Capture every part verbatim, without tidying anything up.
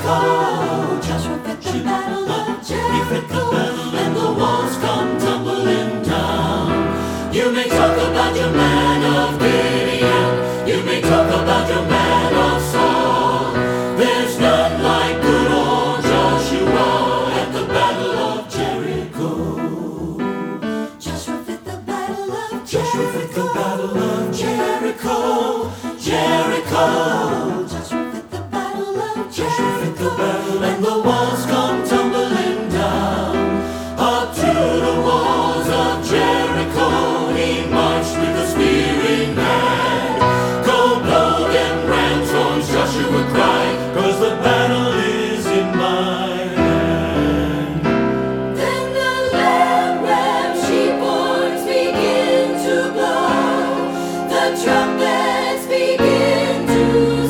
Jericho. Joshua fit the battle of Jericho, and the walls come tumbling down. You may talk about your man of Gideon, you may talk about your man of Saul. There's none like good old Joshua at the battle of Jericho. Joshua fit the battle of Joshua fit the battle of Jericho. Jericho. Joshua fit the battle of Joshua fit the battle, and the walls come tumbling down. Up to the walls of Jericho he marched with a spear in hand. Go blow them ram's horns, Joshua cried, 'cause the battle is in my hand. Then the lamb, ram, sheep horns begin to blow. The trumpets begin to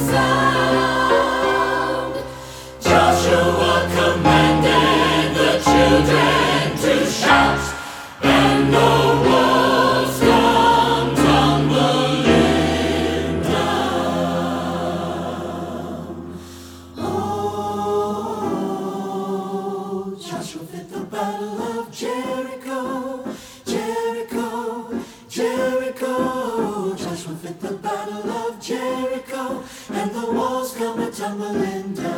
sound. Joshua commanded the children to shout, and the walls come tumbling down. Oh, Joshua fit the battle of Jericho, Jericho, Jericho. Joshua fit the battle of Jericho, and the walls come a tumbling down.